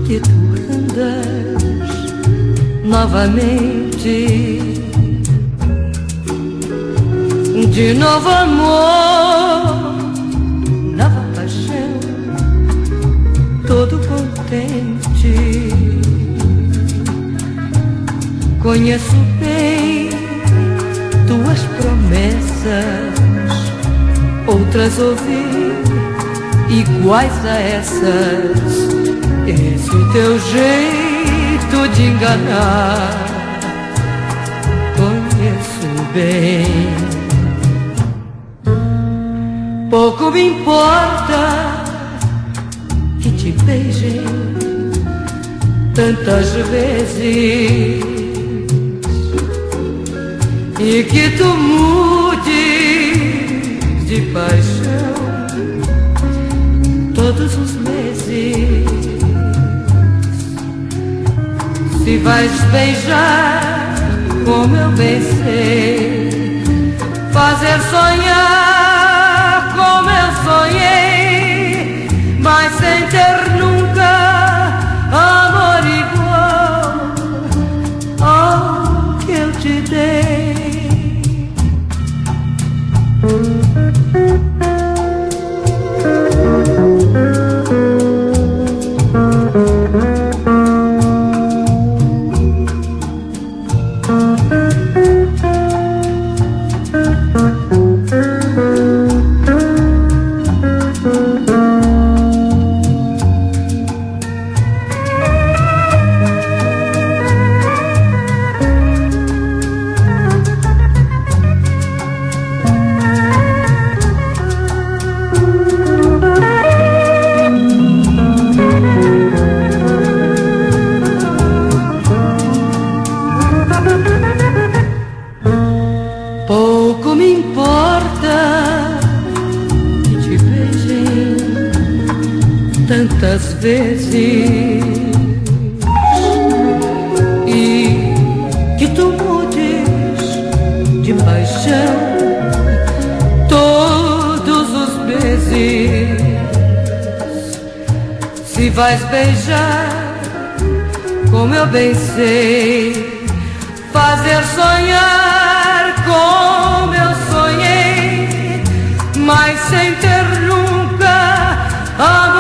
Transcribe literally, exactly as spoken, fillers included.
que tu andas novamente. De novo amor, nova paixão, todo contente. Conheço bem tuas promessas, outras ouvi iguais a essas. Esse teu jeito de enganar, conheço bem. Pouco me importa que te beijem tantas vezes e que tu mudes de paixão todos os meses. Se vais beijar como eu bem sei, fazer sonhar como eu sonhei, mas sem ter nunca amor igual ao que eu te dei. Pouco me importa que te beijem tantas vezes e que tu mudes de paixão todos os meses. Se vais beijar como eu bem sei, fazer sonhar como eu sonhei, mas sem ter nunca amor